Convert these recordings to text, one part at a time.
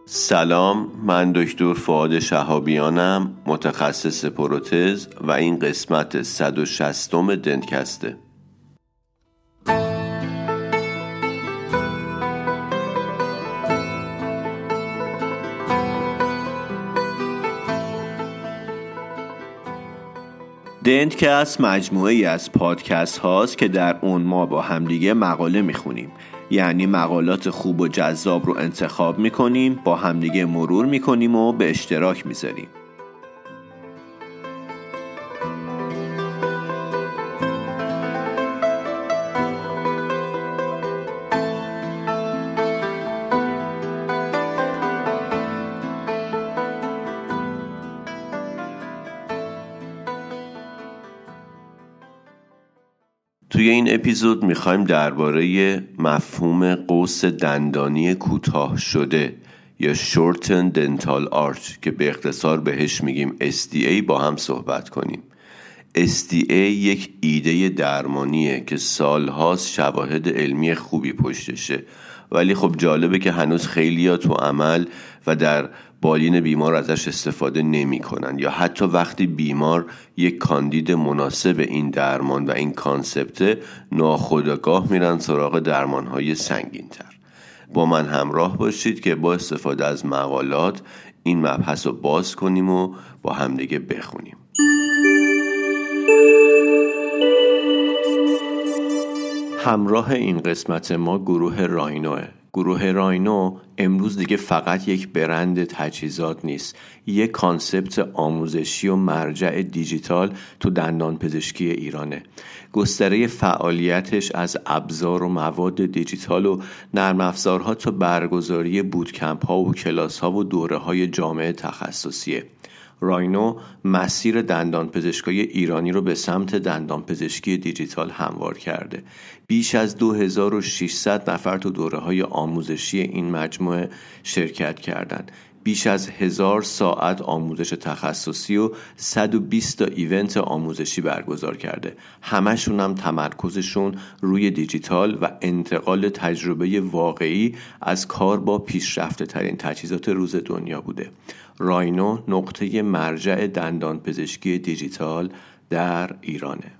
سلام، من دکتر فؤاد شهابیانم، متخصص پروتز و این قسمت 160 دنتکسته. دنتکست مجموعه ای از پادکست هاست که در اون ما با همدیگه مقاله میخونیم، یعنی مقالات خوب و جذاب رو انتخاب میکنیم، با همدیگه مرور میکنیم و به اشتراک میذاریم. توی این اپیزود میخوایم درباره مفهوم قوس دندانی کوتاه شده یا Shortened Dental Arch که به اختصار بهش میگیم SDA با هم صحبت کنیم. SDA یک ایده درمانیه که سالهاست شواهد علمی خوبی پشتشه، ولی خب جالبه که هنوز خیلی‌ها تو عمل و در بالین بیمار ازش استفاده نمی کنن، یا حتی وقتی بیمار یک کاندید مناسب این درمان و این کانسپت ناخودآگاه میرن سراغ درمانهای سنگین تر. با من همراه باشید که با استفاده از مقالات این مبحث رو باز کنیم و با همدیگه بخونیم. همراه این قسمت ما گروه راینوه. گروه راینو امروز دیگه فقط یک برند تجهیزات نیست، یک کانسپت آموزشی و مرجع دیجیتال تو دندان پزشکی ایرانه. گستره فعالیتش از ابزار و مواد دیجیتال و نرم افزارها تا برگزاری بوتکمپ ها و کلاس ها و دوره های جامعه تخصصیه. راینو مسیر دندان پزشکای ایرانی رو به سمت دندان پزشکی دیجیتال هموار کرده. بیش از 2600 نفر تو دوره‌های آموزشی این مجموعه شرکت کردند. بیش از 1000 ساعت آموزش تخصصی و 120 تا ایونت آموزشی برگزار کرده. همشون هم تمرکزشون روی دیجیتال و انتقال تجربه واقعی از کار با پیشرفته ترین تجهیزات روز دنیا بوده. راینو نقطه مرجع دندان پزشکی دیجیتال در ایرانه.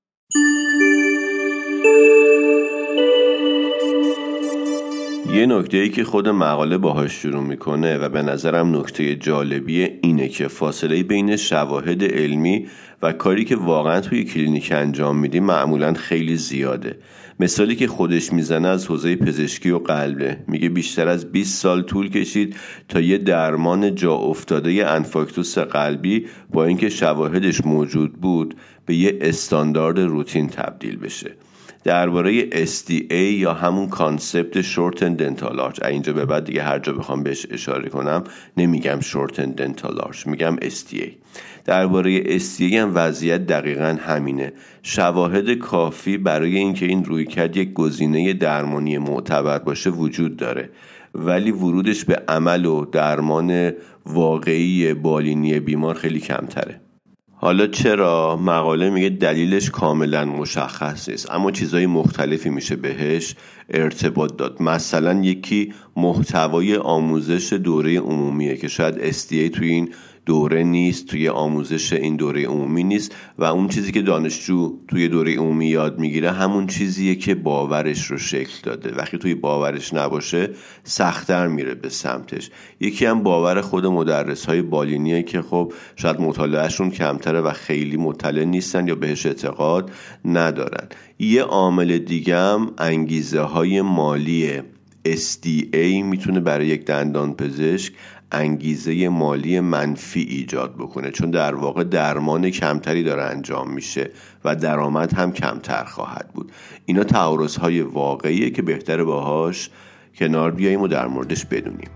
یه نکته‌ای که خود مقاله باهاش شروع میکنه و به نظرم نکته جالبیه اینه که فاصله بین شواهد علمی و کاری که واقعا توی کلینیک انجام میدیم معمولاً خیلی زیاده. مثالی که خودش میزنه از حوزه پزشکی و قلبه. میگه بیشتر از 20 سال طول کشید تا یه درمان جا افتاده انفارکتوس قلبی با اینکه شواهدش موجود بود به یه استاندارد روتین تبدیل بشه. درباره SDA یا همون کانسپت Shortened Dental Arch، اینجا به بعد دیگه هر جا بخوام بهش اشاره کنم نمیگم Shortened Dental Arch، میگم SDA. درباره SDA هم وضعیت دقیقاً همینه. شواهد کافی برای اینکه این رویکرد یک گزینه درمانی معتبر باشه وجود داره، ولی ورودش به عمل و درمان واقعی بالینی بیمار خیلی کمتره. حالا چرا؟ مقاله میگه دلیلش کاملا مشخص نیست، اما چیزای مختلفی میشه بهش ارتباط داد. مثلا یکی محتوای آموزش دوره عمومیه که شاید SDA توی این دوره نیست، توی آموزش این دوره عمومی نیست و اون چیزی که دانشجو توی دوره عمومی یاد میگیره همون چیزیه که باورش رو شکل داده. وقتی توی باورش نباشه سخت‌تر میره به سمتش. یکی هم باور خود مدرس‌های بالینیه که خب شاید مطالعهشون کمتره و خیلی مطلع نیستن یا بهش اعتقاد ندارن. یه عامل دیگه هم انگیزه های مالیه. SDA میتونه برای یک دندان پزشک انگیزه مالی منفی ایجاد بکنه، چون در واقع درمان کمتری داره انجام میشه و درآمد هم کمتر خواهد بود. اینا تعارض‌های واقعیه که بهتره باهاش کنار بیاییم و در موردش بدونیم.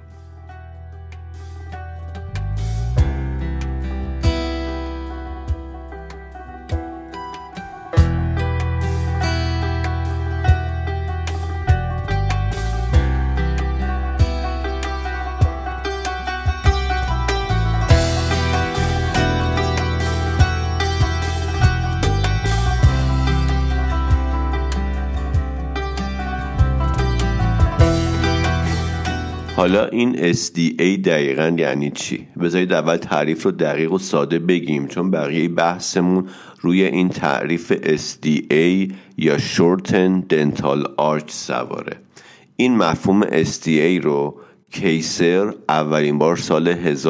حالا این SDA دقیقاً یعنی چی؟ بذارید اول تعریف رو دقیق و ساده بگیم، چون بقیه بحثمون روی این تعریف SDA یا Shortened Dental Arch سواره. این مفهوم SDA رو کیسر اولین بار سال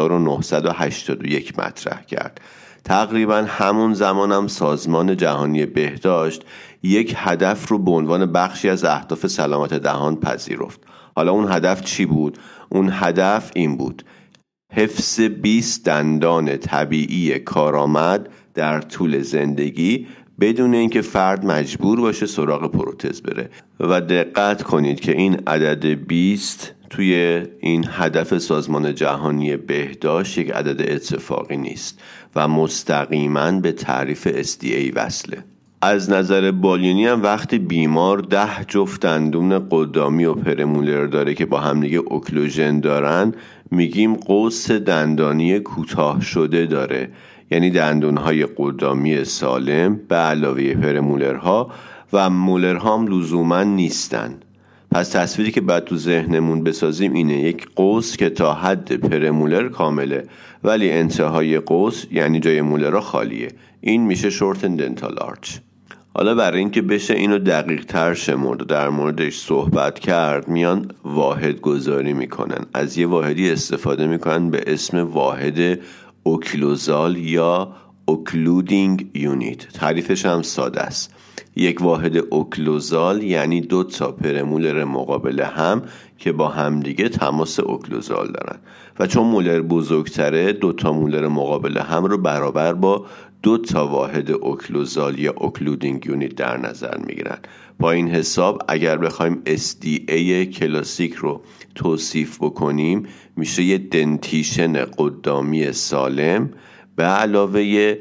1981 مطرح کرد. تقریبا همون زمانم سازمان جهانی بهداشت یک هدف رو به عنوان بخشی از اهداف سلامت دهان پذیرفت. حالا اون هدف چی بود؟ اون هدف این بود: حفظ 20 دندان طبیعی کارآمد در طول زندگی بدون اینکه فرد مجبور باشه سراغ پروتز بره. و دقت کنید که این عدد 20 توی این هدف سازمان جهانی بهداشت یک عدد اتفاقی نیست و مستقیما به تعریف SDA وصله. از نظر بالینی هم وقتی بیمار 10 جفت دندون قدامی و پرمولر داره که با همدیگه اوکلوژن دارن، میگیم قوس دندانی کوتاه شده داره، یعنی دندونهای قدامی سالم به علاوه پرمولرها و مولرها هم لزوما نیستن. پس تصویری که باید تو ذهنمون بسازیم اینه: یک قوس که تا حد پرمولر کامله ولی انتهای قوس یعنی جای مولرها خالیه. این میشه Shortened Dental Arch. حالا برای اینکه بشه اینو دقیق تر شمرد و در موردش صحبت کرد، میان واحد گذاری میکنن. از یه واحدی استفاده میکنن به اسم واحد اوکلوزال یا اوکلودینگ یونیت. تعریفش هم ساده است. یک واحد اوکلوزال یعنی 2 تا پرمولر مقابل هم که با همدیگه تماس اوکلوزال دارن و چون مولر بزرگتره 2 تا مولر مقابل هم رو برابر با 2 تا واحد اوکلوزال یا اوکلودینگ یونیت در نظر میگیرن. با این حساب اگر بخوایم SDA کلاسیک رو توصیف بکنیم میشه یه دنتیشن قدامی سالم به علاوه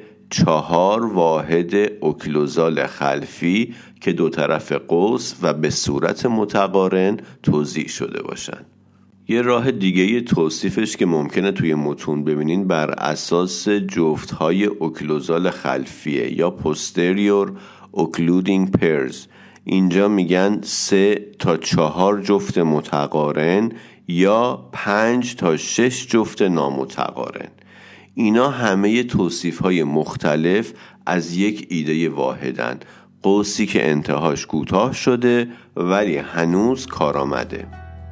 4 واحد اوکلوزال خلفی که 2 طرف قوس و به صورت متقارن توزیع شده باشن. یه راه دیگه توصیفش که ممکنه توی متون ببینین بر اساس جفت‌های اوکلوزال خلفیه یا posterior occluding pairs. اینجا میگن 3 تا 4 جفت متقارن یا 5 تا 6 جفت نامتقارن. اینا همه توصیف‌های مختلف از یک ایده واحدن: قوسی که انتهاش کوتاه شده ولی هنوز کارآمده.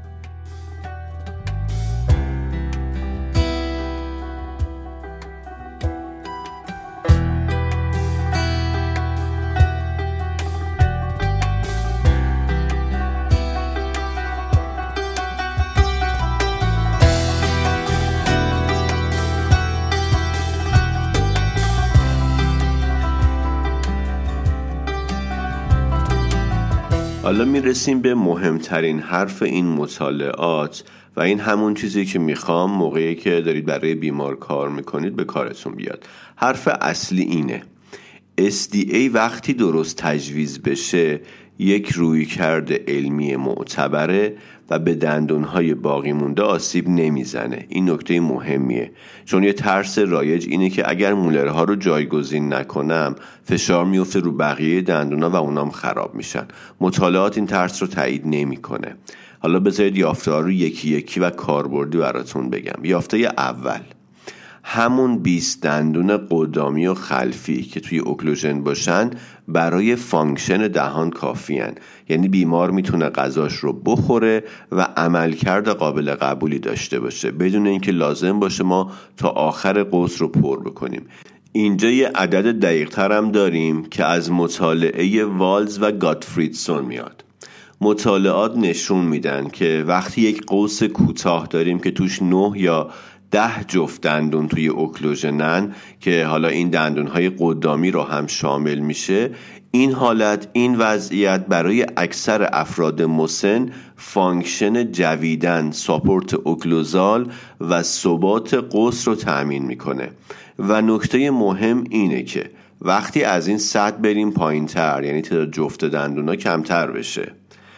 حالا میرسیم به مهمترین حرف این مطالعات و این همون چیزی که میخوام موقعی که دارید برای بیمار کار میکنید به کارتون بیاد. حرف اصلی اینه: SDA وقتی درست تجویز بشه یک رویکرد علمی معتبره و به دندونهای باقی مونده آسیب نمیزنه. این نکته مهمیه، چون یه ترس رایج اینه که اگر مولرها رو جایگزین نکنم فشار میفته رو بقیه دندونا و اونام خراب میشن. مطالعات این ترس رو تایید نمیکنه. حالا بذارید یافته ها رو یکی یکی و کاربردی براتون بگم. یافته اول: همون 20 دندون قدامی و خلفی که توی اوکلوژن باشن برای فانکشن دهان کافیان، یعنی بیمار میتونه غذاش رو بخوره و عملکرد قابل قبولی داشته باشه بدون اینکه لازم باشه ما تا آخر قوس رو پر بکنیم. اینجا یه عدد دقیق تر هم داریم که از مطالعه والز و گاتفریدسون میاد. مطالعات نشون میدن که وقتی یک قوس کوتاه داریم که توش 9 یا 10 جفت دندون توی اوکلوژنن که حالا این دندونهای قدامی رو هم شامل میشه، این حالت، این وضعیت برای اکثر افراد مسن فانکشن جویدن، ساپورت اوکلوزال و ثبات قوس رو تأمین میکنه. و نکته مهم اینه که وقتی از این سطح بریم پایین تر، یعنی تعداد جفت دندونا کمتر بشه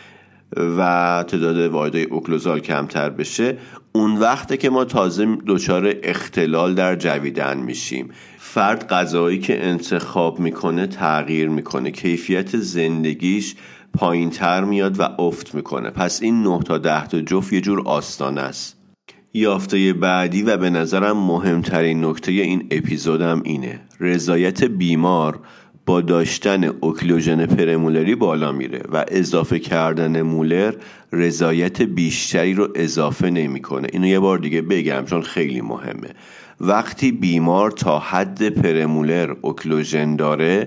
و تعداد واحدهای اوکلوزال کمتر بشه، اون وقته که ما تازه دچار اختلال در جویدن میشیم. فرد غذایی که انتخاب میکنه تغییر میکنه، کیفیت زندگیش پایین تر میاد و افت میکنه. پس این 9 تا 10 تا جفت یه جور آستانه است. یافته بعدی و به نظرم مهمترین نکته این اپیزودم اینه: رضایت بیمار با داشتن اوکلوژن پرمولری بالا میره و اضافه کردن مولر رضایت بیشتری رو اضافه نمیکنه. اینو یه بار دیگه بگم چون خیلی مهمه. وقتی بیمار تا حد پرمولر اوکلوژن داره،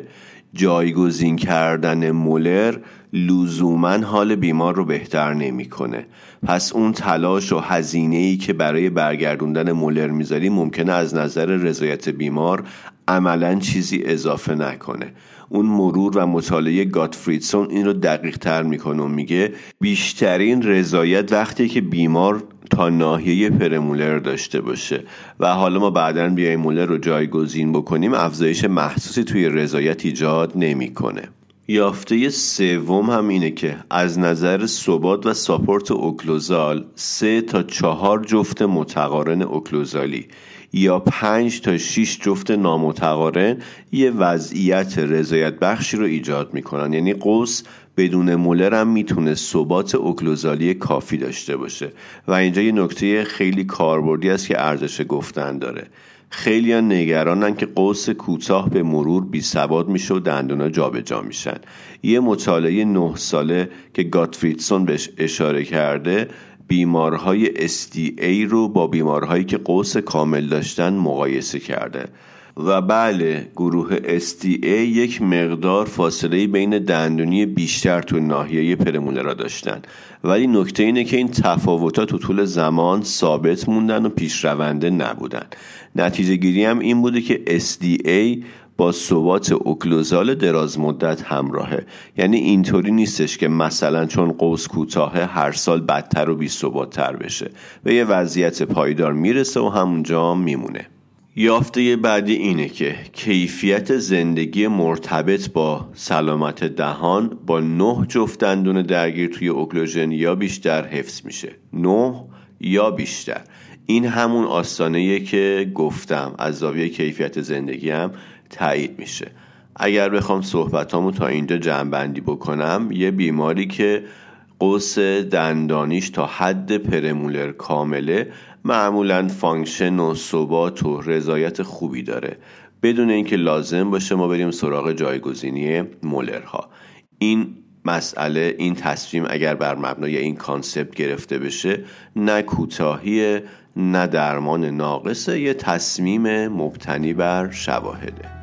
جایگزین کردن مولر لزوماً حال بیمار رو بهتر نمیکنه. پس اون تلاش و هزینه‌ای که برای برگردوندن مولر میذاری ممکنه از نظر رضایت بیمار عملاً چیزی اضافه نکنه. اون مرور و مطالعه گاتفریدسون این رو دقیق تر میکنه و میگه بیشترین رضایت وقتی که بیمار تا ناحیه پرمولر داشته باشه و حالا ما بعداً بیایم مولر رو جایگزین بکنیم، افزایش محسوسی توی رضایت ایجاد نمیکنه. یافته سوم هم اینه که از نظر ثبات و ساپورت اوکلوزال 3 تا 4 جفت متقارن اوکلوزالی یا 5 تا 6 جفت نامتقارن یه وضعیت رضایت بخشی رو ایجاد میکنن. یعنی قوس بدون مولر هم میتونه ثبات اوکلوزالی کافی داشته باشه و اینجا یه نکته خیلی کاربردی است که ارزش گفتن داره. خیلی نگرانن که قوس کوتاه به مرور بی ثبات میشه و دندونا جابجا میشن. یه مطالعه 9 ساله که گاتفریدسون بهش اشاره کرده بیمارهای SDA رو با بیمارهایی که قوس کامل داشتن مقایسه کرده و بله، گروه SDA یک مقدار فاصله بین دندونی بیشتر تو ناحیه پرمولر داشتن، ولی نکته اینه که این تفاوتات تو طول زمان ثابت موندن و پیشرونده نبودن. نتیجه گیری هم این بوده که SDA با ثبات اوکلوزال دراز مدت همراهه. یعنی اینطوری نیستش که مثلا چون قوس کوتاهه هر سال بدتر و بی ثبات تر بشه، به یه وضعیت پایدار میرسه و همونجا میمونه. یافته بعدی اینه که کیفیت زندگی مرتبط با سلامت دهان با 9 جفت دندون درگیر توی اوکلوژن یا بیشتر حفظ میشه. 9 یا بیشتر. این همون آستانه‌ایه که گفتم از زاویه کیفیت زندگی هم تایید میشه. اگر بخوام صحبتامو تا اینجا جمع‌بندی بکنم، یه بیماری که قوس دندانیش تا حد پرمولر کامله معمولاً فانکشن و ثبات و رضایت خوبی داره بدون اینکه لازم باشه ما بریم سراغ جایگزینی مولرها. این مسئله، این تصمیم اگر بر مبنای این کانسپت گرفته بشه، نه کوتاهی نه درمان ناقصه، یه تصمیم مبتنی بر شواهده.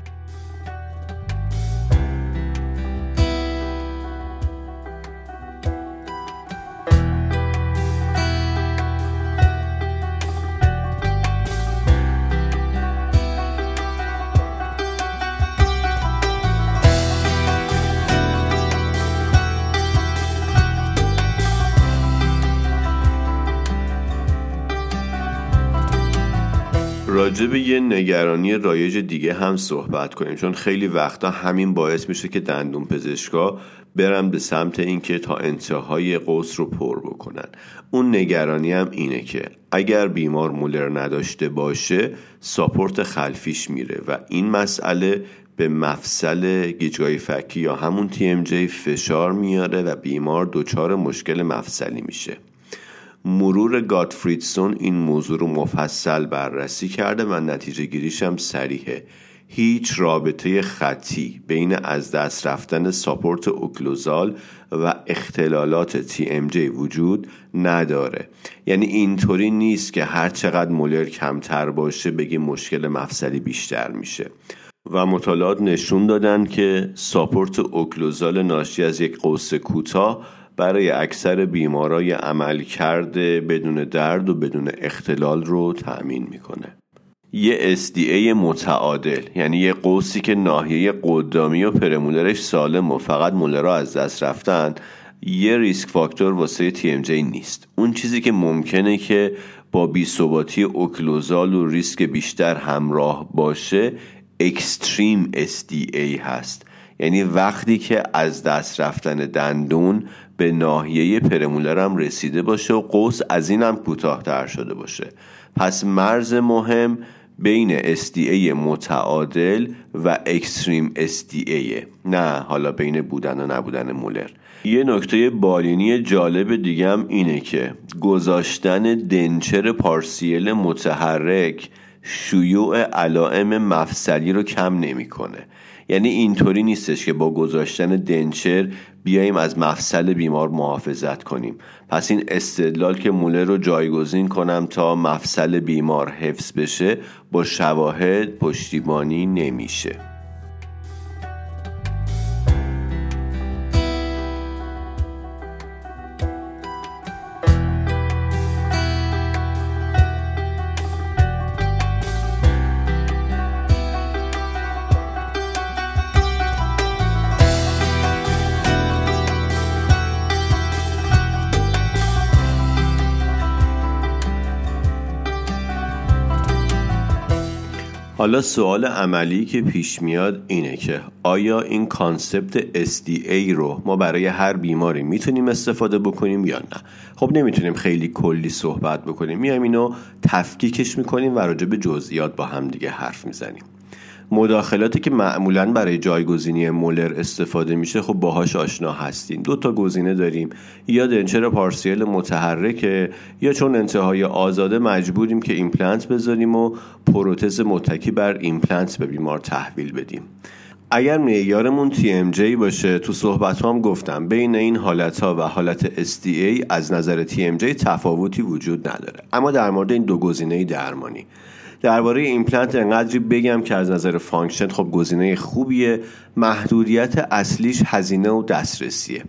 راجع به یه نگرانی رایج دیگه هم صحبت کنیم، چون خیلی وقتا همین باعث میشه که دندون پزشکا برن به سمت این که تا انتهای قوس رو پر بکنن. اون نگرانی هم اینه که اگر بیمار مولر نداشته باشه ساپورت خلفیش میره و این مسئله به مفصل گیجگاهی فکی یا همون TMJ فشار میاره و بیمار دچار مشکل مفصلی میشه. مرور گاتفریدسون این موضوع رو مفصل بررسی کرده و نتیجه گیریش هم صریحه. هیچ رابطه خطی بین از دست رفتن ساپورت اوکلوزال و اختلالات TMJ وجود نداره. یعنی اینطوری نیست که هر چقدر مولر کمتر باشه بگیم مشکل مفصلی بیشتر میشه. و مطالعات نشون دادن که ساپورت اوکلوزال ناشی از یک قوس کوتاه برای اکثر بیمارای عملکرد بدون درد و بدون اختلال رو تأمین میکنه. یه SDA متعادل، یعنی یه قوسی که ناحیه قدامی و پرمولرش سالم و فقط مولرها از دست رفتن، یه ریسک فاکتور واسه TMJ نیست. اون چیزی که ممکنه که با بی‌ثباتی اوکلوزال و ریسک بیشتر همراه باشه اکستریم SDA هست. یعنی وقتی که از دست رفتن دندون به ناحیه پرمولر هم رسیده باشه و قوس از این هم کوتاه‌تر شده باشه. پس مرز مهم بین SDA متعادل و اکستریم SDA، نه حالا بین بودن و نبودن مولر. یه نکته بالینی جالب دیگه هم اینه که گذاشتن دنچر پارسیل متحرک شیوع علائم مفصلی رو کم نمیکنه. یعنی اینطوری نیستش که با گذاشتن دنچر بیاییم از مفصل بیمار محافظت کنیم. پس این استدلال که مولر رو جایگزین کنم تا مفصل بیمار حفظ بشه با شواهد پشتیبانی نمیشه. حالا سوال عملی که پیش میاد اینه که آیا این کانسپت SDA رو ما برای هر بیماری میتونیم استفاده بکنیم یا نه؟ خب نمیتونیم خیلی کلی صحبت بکنیم، میایم اینو تفکیکش میکنیم و راجع به جزئیات با هم دیگه حرف میزنیم. مداخلاتی که معمولاً برای جایگزینی مولر استفاده میشه خب باهاش آشنا هستیم. 2 تا گزینه داریم، یا دنچر پارسیل متحرکه یا چون انتهای آزاده مجبوریم که ایمپلنت بذاریم و پروتز متکی بر ایمپلنت به بیمار تحویل بدیم. اگر معیارمون TMJ باشه، تو صحبت هم گفتم بین این حالتها و حالت SDA از نظر TMJ تفاوتی وجود نداره. اما در مورد این 2 گزینه درمانی درباره ایمپلنت انقدری بگم که از نظر فانکشن خب گزینه خوبیه، محدودیت اصلیش هزینه و دسترسیه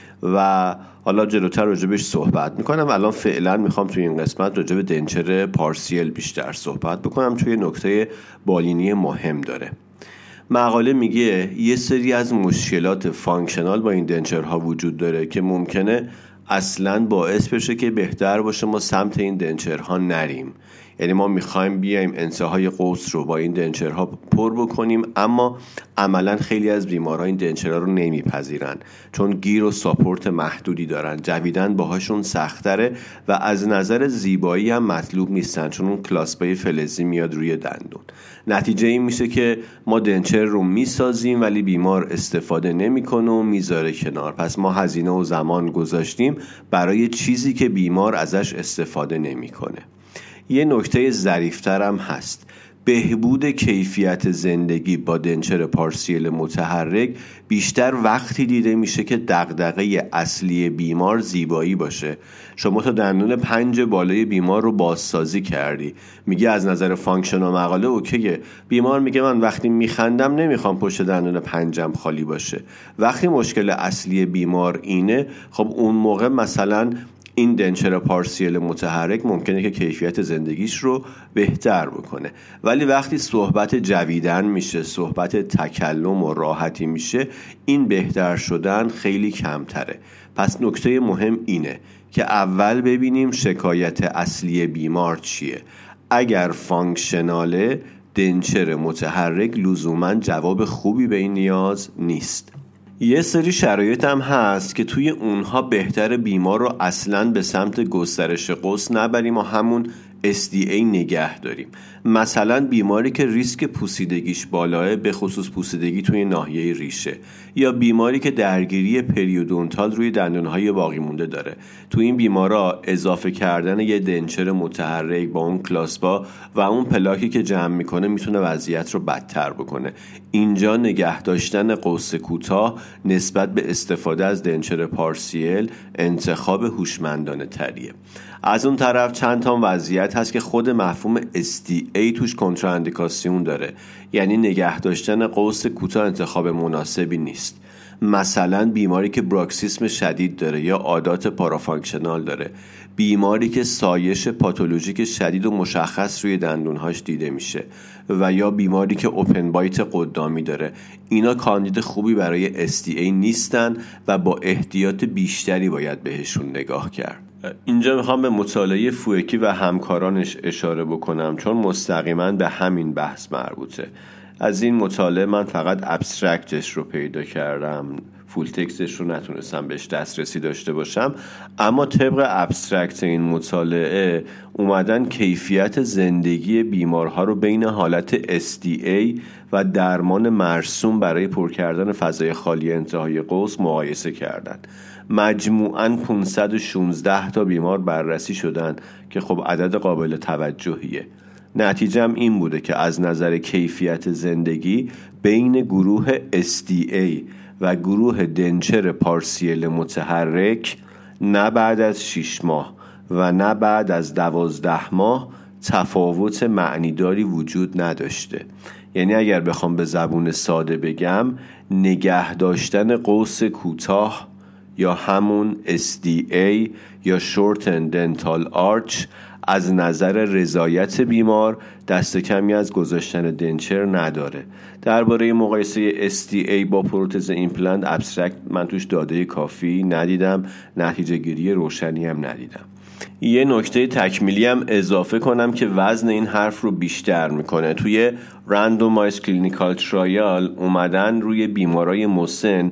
و حالا جلوتر راجبش صحبت میکنم. الان فعلا میخوام توی این قسمت راجب دنچر پارسیل بیشتر صحبت بکنم، توی نکته بالینی مهم داره. مقاله میگه یه سری از مشکلات فانکشنال با این دنچرها وجود داره که ممکنه اصلاً باعث بشه که بهتر باشه ما سمت این دنچرها نریم. یعنی ما میخوایم بیایم انتهای قوس رو با این دنچرها پر بکنیم، اما عملاً خیلی از بیمارها این دنچرها رو نمیپذیرن چون گیر و ساپورت محدودی دارن، جویدن باهاشون سختره و از نظر زیبایی هم مطلوب نیستن چون اون کلاسپای فلزی میاد روی دندون. نتیجه این میشه که ما دنچر رو میسازیم ولی بیمار استفاده نمیکنه و میذاره کنار. پس ما هزینه و زمان گذاشتیم برای چیزی که بیمار ازش استفاده نمیکنه. یه نکته ظریف‌تر هم هست، بهبود کیفیت زندگی با دنچر پارسیل متحرک بیشتر وقتی دیده میشه که دغدغه اصلی بیمار زیبایی باشه. شما تا دندون 5 بالای بیمار رو بازسازی کردی، میگه از نظر فانکشن و مقاله اوکیه. بیمار میگه من وقتی میخندم نمیخوام پشت دندون 5م خالی باشه. وقتی مشکل اصلی بیمار اینه، خب اون موقع مثلا این دنچر پارسیل متحرک ممکنه که کیفیت زندگیش رو بهتر بکنه. ولی وقتی صحبت جویدن میشه، صحبت تکلم و راحتی میشه، این بهتر شدن خیلی کمتره. پس نکته مهم اینه که اول ببینیم شکایت اصلی بیمار چیه. اگر فانکشناله، دنچر متحرک لزوماً جواب خوبی به این نیاز نیست. یه سری شرایط هم هست که توی اونها بهتر بیمار رو اصلاً به سمت گسترش قوس نبریم و همون SDA نگه داریم. مثلا بیماری که ریسک پوسیدگیش بالاه، به خصوص پوسیدگی توی ناحیه ریشه، یا بیماری که درگیری پریودونتال روی دندونهای باقی مونده داره. توی این بیمارا اضافه کردن یه دنچر متحرک با اون کلاسپا و اون پلاکی که جمع میکنه میتونه وضعیت رو بدتر بکنه. اینجا نگه داشتن قوس کوتاه نسبت به استفاده از دنچر پارسیل انتخاب هوشمندانه تریه. از اون طرف چند تا وضعیت هست که خود مفهوم SDA توش کنتراندیکاسیون داره، یعنی نگه داشتن قوس کوتاه انتخاب مناسبی نیست. مثلا بیماری که براکسیسم شدید داره یا عادات پارافانکشنال داره، بیماری که سایش پاتولوژیک شدید و مشخص روی دندونهاش دیده میشه، و یا بیماری که اوپن بایت قدامی داره. اینا کاندید خوبی برای SDA نیستن و با احتیاط بیشتری باید بهشون نگاه کرد. اینجا میخوام به مطالعه فوئکی و همکارانش اشاره بکنم چون مستقیما به همین بحث مربوطه. از این مطالعه من فقط ابسترکتش رو پیدا کردم. فول تکستش رو نتونستم بهش دسترسی داشته باشم، اما طبق ابسترکت این مطالعه اومدن کیفیت زندگی بیمارها رو بین حالت SDA و درمان مرسوم برای پر کردن فضای خالی انتهای قوس مقایسه کردن. مجموعاً 516 تا بیمار بررسی شدن که خب عدد قابل توجهیه. نتیجم این بوده که از نظر کیفیت زندگی بین گروه SDA و گروه دنچر پارسیل متحرک نه بعد از 6 ماه و نه بعد از 12 ماه تفاوت معنیداری وجود نداشته. یعنی اگر بخوام به زبون ساده بگم، نگه داشتن قوس کوتاه یا همون SDA یا Shortened Dental Arch از نظر رضایت بیمار دست کمی از گذاشتن دنچر نداره. درباره مقایسه SDA با پروتز ایمپلنت ابسترکت من توش داده کافی ندیدم، نتیجه گیری روشنی هم ندیدم. یه نکته تکمیلی هم اضافه کنم که وزن این حرف رو بیشتر میکنه. توی Randomized Clinical Trial اومدن روی بیمارای مسن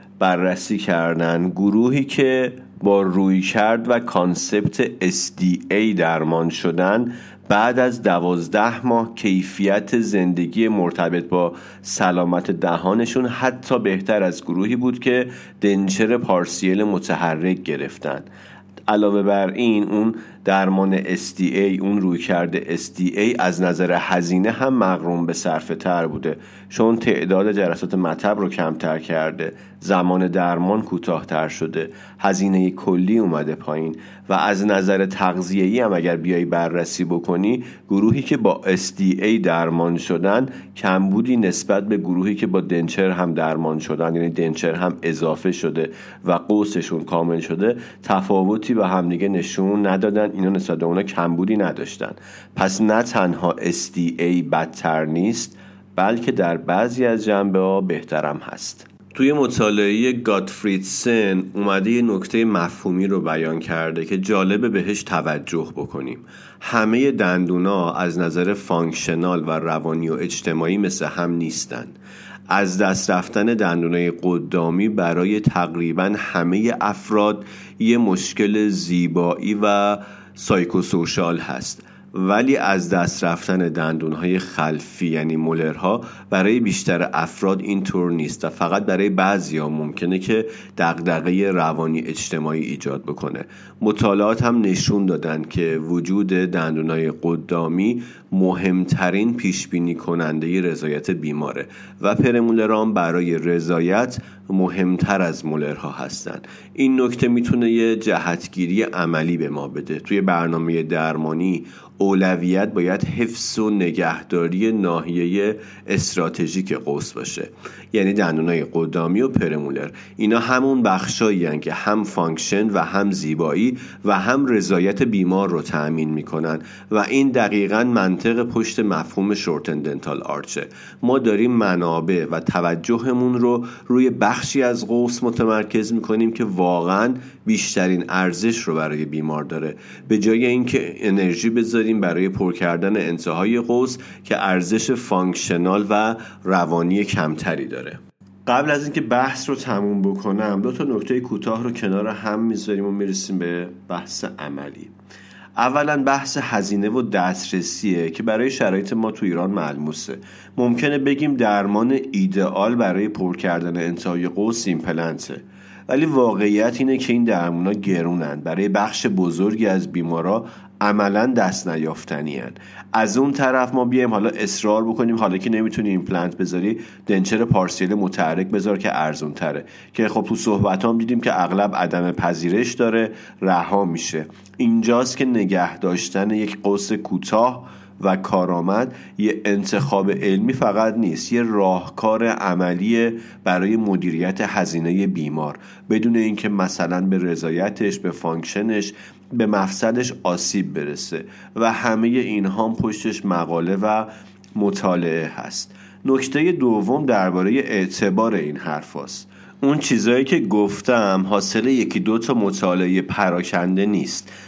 بررسی کردن گروهی که با رویکرد و کانسپت SDA درمان شدن بعد از 12 ماه کیفیت زندگی مرتبط با سلامت دهانشون حتی بهتر از گروهی بود که دنچر پارسیل متحرک گرفتن. علاوه بر این اون درمان SDA، اون رویکرد SDA از نظر هزینه هم مغروم به صرفه تر بوده، چون تعداد جلسات مطب رو کمتر کرده، زمان درمان کوتاه‌تر شده، هزینه کلی اومده پایین و از نظر تغذیه‌ای هم اگر بیای بررسی بکنی گروهی که با SDA درمان شدن کمبودی نسبت به گروهی که با دنچر هم درمان شدن، یعنی دنچر هم اضافه شده و قوسشون کامل شده، تفاوتی به هم دیگه نشون ندادن. اینا نسبت به اونا کمبودی نداشتن. پس نه تنها SDA بدتر نیست، بلکه در بعضی از جنبه‌ها بهترم هست. توی مطالعه گاتفریدسن اومده یه نکته مفهومی رو بیان کرده که جالبه بهش توجه بکنیم. همه دندونا از نظر فانکشنال و روانی و اجتماعی مثل هم نیستن. از دست رفتن دندونای قدامی برای تقریباً همه افراد یه مشکل زیبایی و سایکوسوشال هست، ولی از دست رفتن دندونهای خلفی یعنی مولرها برای بیشتر افراد اینطور نیست و فقط برای بعضیا ممکنه که دغدغه روانی اجتماعی ایجاد بکنه. مطالعات هم نشون دادن که وجود دندونهای قدامی مهمترین پیش بینی کننده رضایت بیماره و پرمولران برای رضایت مهمتر از مولرها هستن. این نکته میتونه یه جهتگیری عملی به ما بده. توی برنامه درمانی اولویت باید حفظ و نگهداری ناحیه استراتژیک قوس باشه، یعنی دندونای قدامی و پرمولر. اینا همون بخشایی هستن که هم فانکشن و هم زیبایی و هم رضایت بیمار رو تأمین میکنن و این دقیقاً منطق پشت مفهوم شورتن دنتال آرچه. ما داریم منابع و توجهمون رو روی بخشی از قوس متمرکز میکنیم که واقعاً بیشترین ارزش رو برای بیمار داره، به جای اینکه انرژی بذاریم برای پر کردن انتهای قوس که ارزش فانکشنال و روانی کمتری داره. قبل از اینکه بحث رو تموم بکنم 2 نکته کوتاه رو کنار هم میذاریم و میرسیم به بحث عملی. اولا بحث هزینه و دسترسیه که برای شرایط ما تو ایران ملموسه. ممکنه بگیم درمان ایدئال برای پر کردن انتهای قوس ایمپلنته، ولی واقعیت اینه که این درمونا گرونن، برای بخش بزرگی از بیمارا عملا دست نیافتنی هن. از اون طرف ما بیایم حالا اصرار بکنیم حالا که نمیتونی ایمپلنت بذاری دنچر پارسیل متحرک بذار که ارزون تره، که خب تو صحبت هم دیدیم که اغلب عدم پذیرش داره، رها میشه. اینجاست که نگه داشتن یک قوس کوتاه و کارآمد یه انتخاب علمی فقط نیست، یه راهکار عملی برای مدیریت هزینه بیمار، بدون اینکه مثلا به رضایتش، به فانکشنش، به مفسدش آسیب برسه و همه اینها هم پشتش مقاله و مطالعه هست. نکته دوم درباره اعتبار این حرف هست. اون چیزایی که گفتم حاصل 1-2 مطالعه پراکنده نیست.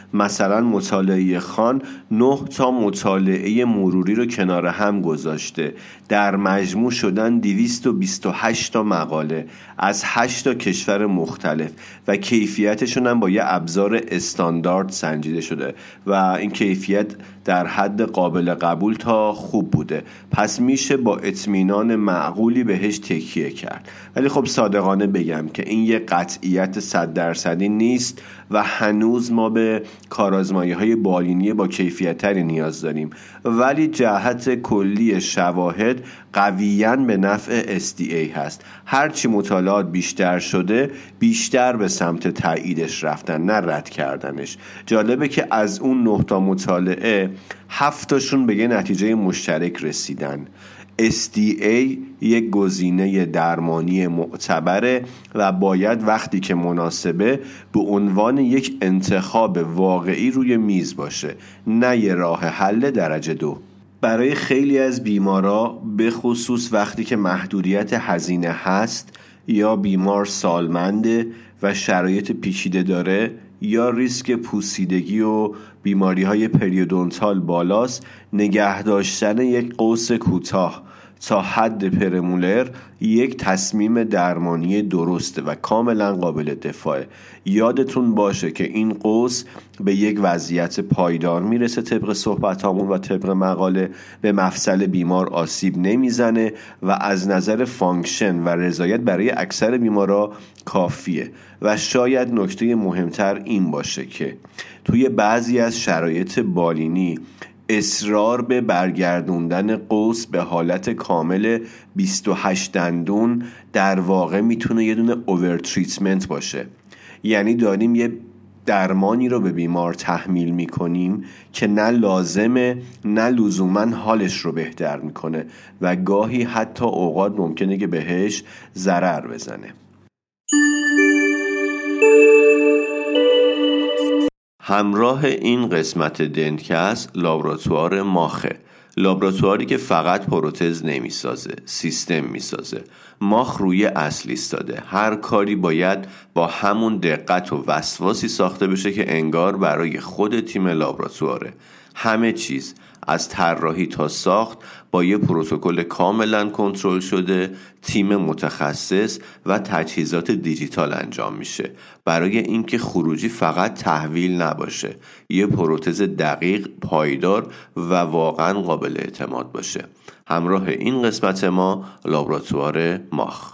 مثلا مطالعه خان 9 تا مطالعه مروری رو کنار هم گذاشته، در مجموع شدن 228 تا مقاله از 8 تا کشور مختلف و کیفیتشون هم با یه ابزار استاندارد سنجیده شده و این کیفیت در حد قابل قبول تا خوب بوده، پس میشه با اطمینان معقولی بهش تکیه کرد. ولی خب صادقانه بگم که این یه قطعیت 100% نیست و هنوز ما به کارآزمایی‌های بالینی با کیفیت‌تری نیاز داریم، ولی جهت کلی شواهد قویاً به نفع SDA هست. هرچی مطالعات بیشتر شده بیشتر به سمت تاییدش رفتن، نه رد کردنش. جالبه که از اون 9 تا مطالعه 7 تاشون به یه نتیجه مشترک رسیدن. SDA یک گزینه درمانی معتبره و باید وقتی که مناسبه به عنوان یک انتخاب واقعی روی میز باشه، نه یه راه حل درجه 2. برای خیلی از بیمارا به خصوص وقتی که محدودیت هزینه هست یا بیمار سالمنده و شرایط پیچیده داره یا ریسک پوسیدگی و بیماری‌های پریودونتال بالاست، نگه داشتن یک قوس کوتاه تا حد پرمولر یک تصمیم درمانی درسته و کاملا قابل دفاعه. یادتون باشه که این قوس به یک وضعیت پایدار میرسه، طبق صحبتامون و طبق مقاله به مفصل بیمار آسیب نمیزنه و از نظر فانکشن و رضایت برای اکثر بیمارا کافیه. و شاید نکته مهمتر این باشه که توی بعضی از شرایط بالینی اصرار به برگردوندن قوس به حالت کامل 28 دندون در واقع میتونه یه دونه اوور تریتمنت باشه. یعنی داریم یه درمانی رو به بیمار تحمیل میکنیم که نه لازمه نه لزوماً حالش رو بهتر میکنه و گاهی حتی اوقات ممکنه که بهش ضرر بزنه. همراه این قسمت دنتکست لابراتوار ماخه، لابراتواری که فقط پروتز نمیسازه، سیستم میسازه. ماخ روی اصل ایستاده، هر کاری باید با همون دقت و وسواسی ساخته بشه که انگار برای خود تیم لابراتواره. همه چیز از طراحی تا ساخت با یه پروتکل کاملا کنترل شده، تیم متخصص و تجهیزات دیجیتال انجام میشه برای اینکه خروجی فقط تحویل نباشه، یه پروتز دقیق، پایدار و واقعا قابل اعتماد باشه. همراه این قسمت ما لابراتوار ماخ.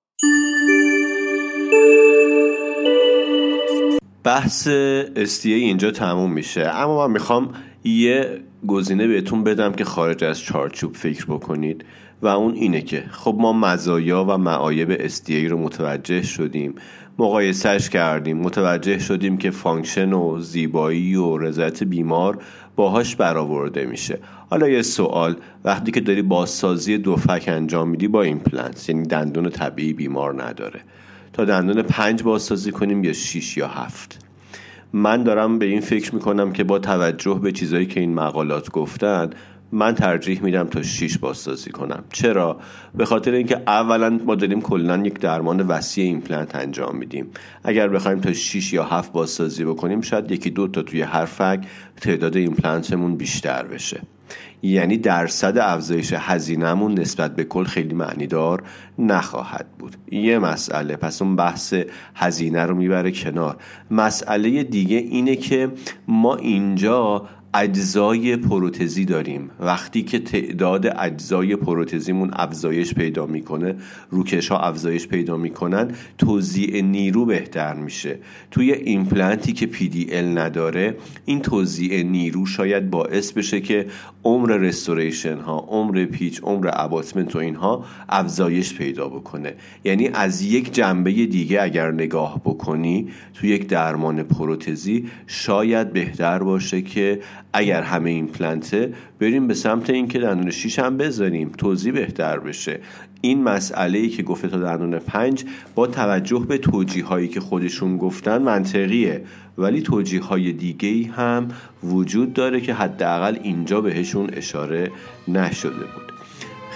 بحث STA اینجا تموم میشه، اما من میخوام یه گزینه بهتون بدم که خارج از چارچوب فکر بکنید و اون اینه که خب ما مزایا و معایب STA رو متوجه شدیم، مقایسهش کردیم، متوجه شدیم که فانکشن و زیبایی و رضایت بیمار باهاش برآورده میشه. حالا یه سوال، وقتی که داری بازسازی دفک انجام میدی با ایمپلنت، یعنی دندون طبیعی بیمار نداره، تا دندون 5 بازسازی کنیم یا 6 یا 7؟ من دارم به این فکر میکنم که با توجه به چیزایی که این مقالات گفتن من ترجیح میدم تا 6 بازسازی کنم. چرا؟ به خاطر اینکه اولا ما داریم کلا یک درمان وسیع ایمپلنت انجام میدیم. اگر بخوایم تا 6 یا 7 بازسازی بکنیم شاید 1-2 تا توی هر فک تعداد ایمپلنتمون بیشتر بشه، یعنی درصد افزایش هزینه‌مون نسبت به کل خیلی معنیدار نخواهد بود. یه مسئله، پس اون بحث هزینه رو میبره کنار. مسئله دیگه اینه که ما اینجا اجزای پروتزی داریم. وقتی که تعداد اجزای پروتزیمون افزایش پیدا میکنه، روکش ها افزایش پیدا میکنن، توزیع نیرو بهتر میشه. توی ایمپلنتی که PDL نداره، این توزیع نیرو شاید باعث بشه که عمر رستوریشن ها، عمر پیچ، عمر اباتمنت و اینها افزایش پیدا بکنه. یعنی از یک جنبه دیگه اگر نگاه بکنی توی یک درمان پروتزی شاید بهتر باشه که اگر همه ایمپلنته بریم به سمت این که دندون 6 هم بذاریم، توزیع بهتر بشه. این مسئله‌ای که گفته تا دندون 5 با توجه به توجیه‌هایی که خودشون گفتن منطقیه، ولی توجیه‌های دیگه‌ای هم وجود داره که حداقل اینجا بهشون اشاره نشده بود.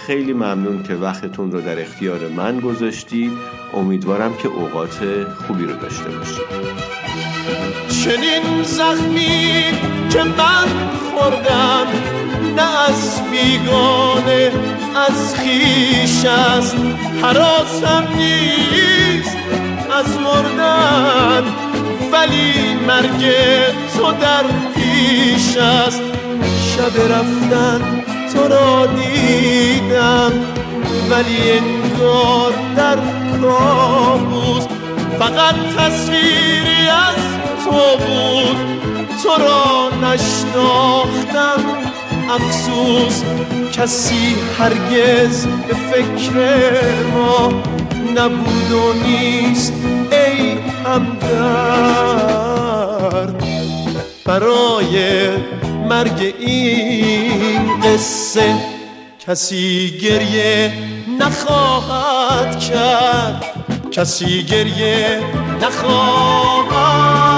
خیلی ممنون که وقتتون رو در اختیار من گذاشتید. امیدوارم که اوقات خوبی رو داشته باشید. چنین زخمی که من خوردم نه از بیگانه از خویش است، هراسم نیست از مردن ولی مرگ تو در پیش است. شب رفتن تو را دیدم ولی انگار در کابوس، فقط تصویری از تو بود، تو را نشناختم افسوس. کسی هرگز به فکر ما نبود و نیست ای همدرد. برای مرگ این قصه کسی گریه نخواهد کرد، کسی گریه نخواهد